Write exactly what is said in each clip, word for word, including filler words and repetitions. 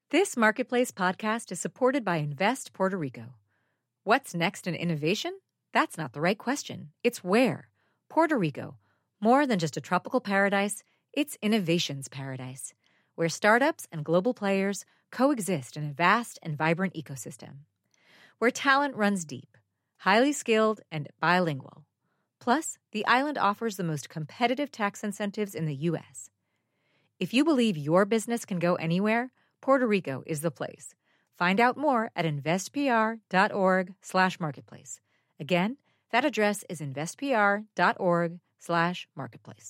This Marketplace podcast is supported by Invest Puerto Rico. What's next in innovation? That's not the right question. It's where. Puerto Rico. More than just a tropical paradise, it's innovation's paradise, where startups and global players coexist in a vast and vibrant ecosystem. Where talent runs deep, highly skilled, and bilingual. Plus, the island offers the most competitive tax incentives in the U S. If you believe your business can go anywhere, Puerto Rico is the place. Find out more at investpr.org slash marketplace. Again, that address is investpr.org slash marketplace.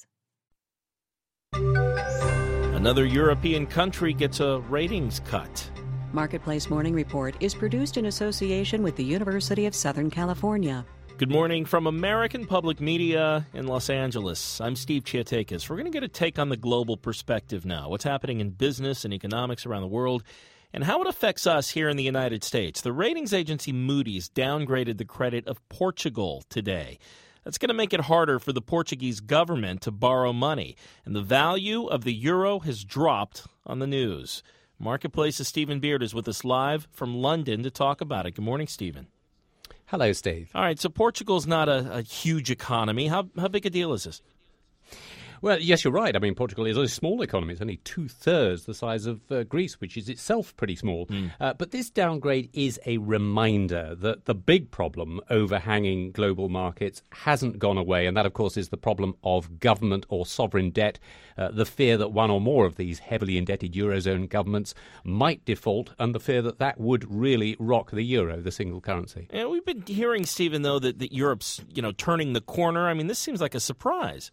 Another European country gets a ratings cut. Marketplace Morning Report is produced in association with the University of Southern California. Good morning from American Public Media in Los Angeles. I'm Steve Chiatakis. We're going to get a take on the global perspective now, what's happening in business and economics around the world, and how it affects us here in the United States. The ratings agency Moody's downgraded the credit of Portugal today. That's going to make it harder for the Portuguese government to borrow money, and the value of the euro has dropped on the news. Marketplace's Stephen Beard is with us live from London to talk about it. Good morning, Stephen. Hello, Steve. All right, so Portugal's not a, a huge economy. How how big a deal is this? Well, yes, you're right. I mean, Portugal is a small economy. It's only two-thirds the size of uh, Greece, which is itself pretty small. Mm. Uh, but this downgrade is a reminder that the big problem overhanging global markets hasn't gone away. And that, of course, is the problem of government or sovereign debt, uh, the fear that one or more of these heavily indebted Eurozone governments might default, and the fear that that would really rock the euro, the single currency. And we've been hearing, Stephen, though, that, that Europe's, you know, turning the corner. I mean, this seems like a surprise.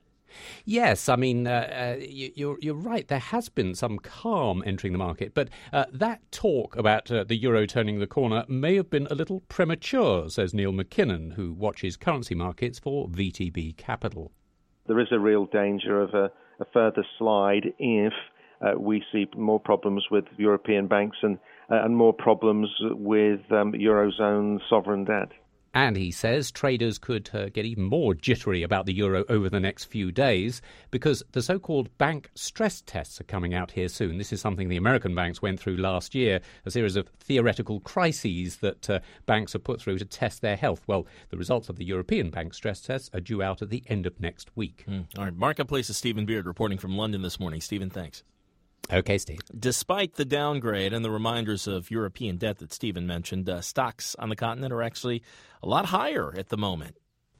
Yes, I mean, uh, uh, you, you're, you're right. There has been some calm entering the market, but uh, that talk about uh, the euro turning the corner may have been a little premature, says Neil McKinnon, who watches currency markets for V T B Capital. There is a real danger of a, a further slide if uh, we see more problems with European banks and, uh, and more problems with um, Eurozone sovereign debt. And he says traders could uh, get even more jittery about the euro over the next few days because the so-called bank stress tests are coming out here soon. This is something the American banks went through last year, a series of theoretical crises that uh, banks are put through to test their health. Well, the results of the European bank stress tests are due out at the end of next week. Mm. All right, Marketplace's Stephen Beard reporting from London this morning. Stephen, thanks. Okay, Steve. Despite the downgrade and the reminders of European debt that Stephen mentioned, uh, stocks on the continent are actually a lot higher at the moment.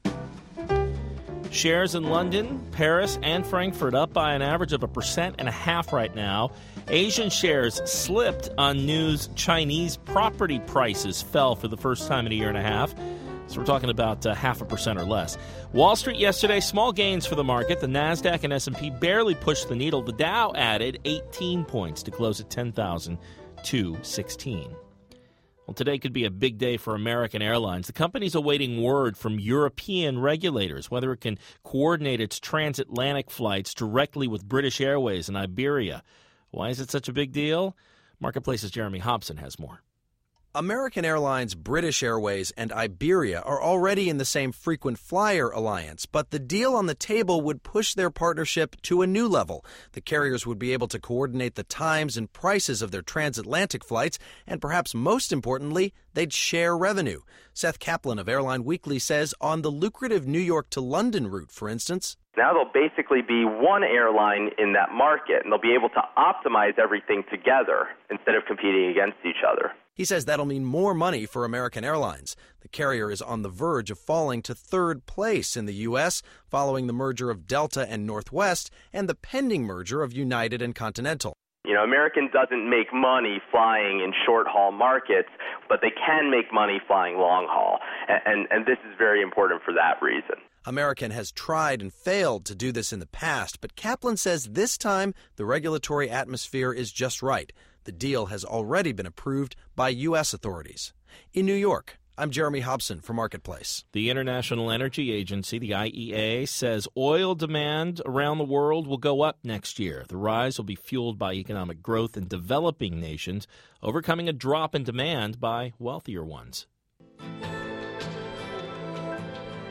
Shares in London, Paris, and Frankfurt up by an average of a percent and a half right now. Asian shares slipped on news Chinese property prices fell for the first time in a year and a half. So we're talking about uh, half a percent or less. Wall Street yesterday, small gains for the market. The NASDAQ and S and P barely pushed the needle. The Dow added eighteen points to close at ten thousand two hundred sixteen. Well, today could be a big day for American Airlines. The company's awaiting word from European regulators whether it can coordinate its transatlantic flights directly with British Airways and Iberia. Why is it such a big deal? Marketplace's Jeremy Hobson has more. American Airlines, British Airways, and Iberia are already in the same frequent flyer alliance, but the deal on the table would push their partnership to a new level. The carriers would be able to coordinate the times and prices of their transatlantic flights, and perhaps most importantly, they'd share revenue. Seth Kaplan of Airline Weekly says on the lucrative New York to London route, for instance, now they'll basically be one airline in that market, and they'll be able to optimize everything together instead of competing against each other. He says that'll mean more money for American Airlines. The carrier is on the verge of falling to third place in the U S following the merger of Delta and Northwest and the pending merger of United and Continental. You know, American doesn't make money flying in short-haul markets, but they can make money flying long-haul, and, and, and this is very important for that reason. American has tried and failed to do this in the past, but Kaplan says this time the regulatory atmosphere is just right. The deal has already been approved by U S authorities. In New York, I'm Jeremy Hobson for Marketplace. The International Energy Agency, the I E A, says oil demand around the world will go up next year. The rise will be fueled by economic growth in developing nations, overcoming a drop in demand by wealthier ones.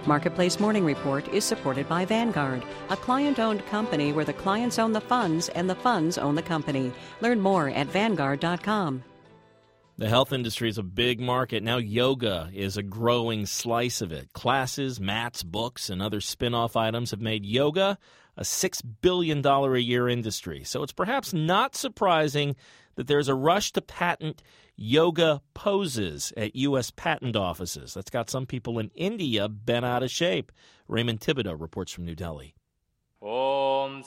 Marketplace Morning Report is supported by Vanguard, a client-owned company where the clients own the funds and the funds own the company. Learn more at Vanguard dot com. The health industry is a big market. Now yoga is a growing slice of it. Classes, mats, books, and other spin-off items have made yoga a six billion dollars a year industry. So it's perhaps not surprising that there's a rush to patent yoga poses at U S patent offices. That's got some people in India bent out of shape. Raymond Thibodeau reports from New Delhi. In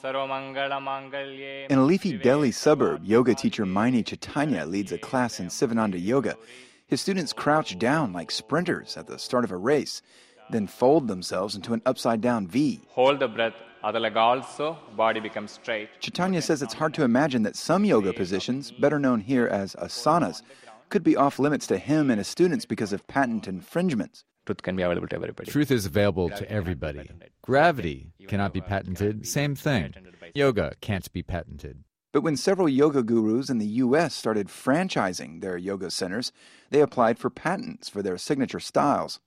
a leafy Delhi suburb, yoga teacher Maini Chaitanya leads a class in Sivananda Yoga. His students crouch down like sprinters at the start of a race, then fold themselves into an upside-down V. Hold the breath, other leg also, body becomes straight. Chaitanya says it's hard to imagine that some yoga positions, better known here as asanas, could be off-limits to him and his students because of patent infringements. Truth can be available to everybody. Truth is available to everybody. Gravity cannot be patented. Same thing. Yoga can't be patented. But when several yoga gurus in the U S started franchising their yoga centers, they applied for patents for their signature styles.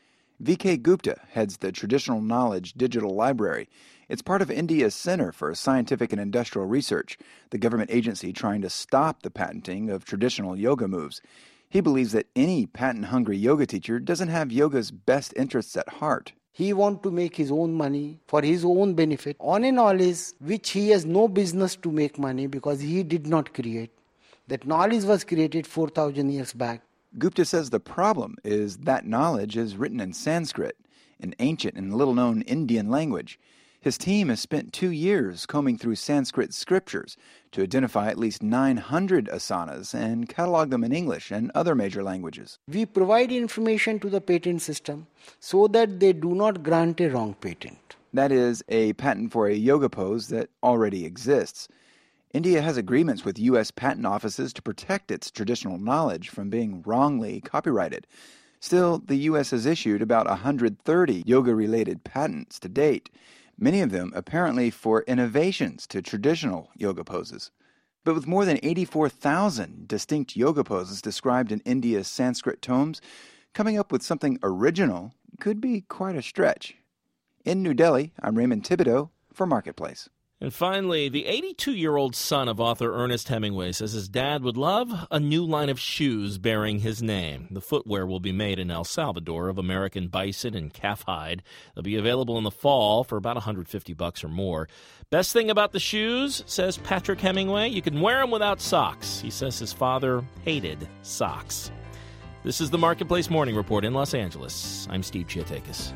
V K Gupta heads the Traditional Knowledge Digital Library. It's part of India's Center for Scientific and Industrial Research, the government agency trying to stop the patenting of traditional yoga moves. He believes that any patent-hungry yoga teacher doesn't have yoga's best interests at heart. He wants to make his own money for his own benefit on a knowledge which he has no business to make money because he did not create. That knowledge was created four thousand years back. Gupta says the problem is that knowledge is written in Sanskrit, an ancient and little-known Indian language. His team has spent two years combing through Sanskrit scriptures to identify at least nine hundred asanas and catalog them in English and other major languages. We provide information to the patent system so that they do not grant a wrong patent. That is, a patent for a yoga pose that already exists. India has agreements with U S patent offices to protect its traditional knowledge from being wrongly copyrighted. Still, the U S has issued about one hundred thirty yoga-related patents to date, many of them apparently for innovations to traditional yoga poses. But with more than eighty-four thousand distinct yoga poses described in India's Sanskrit tomes, coming up with something original could be quite a stretch. In New Delhi, I'm Raymond Thibodeau for Marketplace. And finally, the eighty-two-year-old son of author Ernest Hemingway says his dad would love a new line of shoes bearing his name. The footwear will be made in El Salvador of American bison and calf hide. They'll be available in the fall for about one hundred fifty bucks or more. Best thing about the shoes, says Patrick Hemingway, you can wear them without socks. He says his father hated socks. This is the Marketplace Morning Report in Los Angeles. I'm Steve Chiatakis.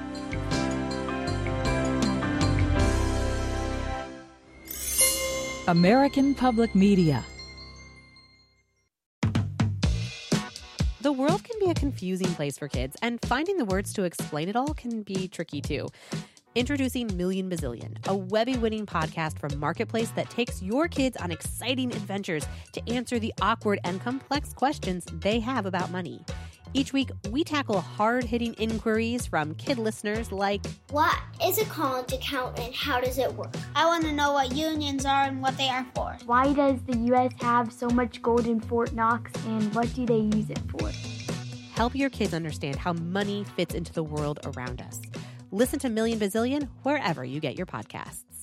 American Public Media. The world can be a confusing place for kids, and finding the words to explain it all can be tricky too. Introducing Million Bazillion, a Webby-winning podcast from Marketplace that takes your kids on exciting adventures to answer the awkward and complex questions they have about money. Each week, we tackle hard-hitting inquiries from kid listeners like, what is a college account and how does it work? I want to know what unions are and what they are for. Why does the U S have so much gold in Fort Knox and what do they use it for? Help your kids understand how money fits into the world around us. Listen to Million Bazillion wherever you get your podcasts.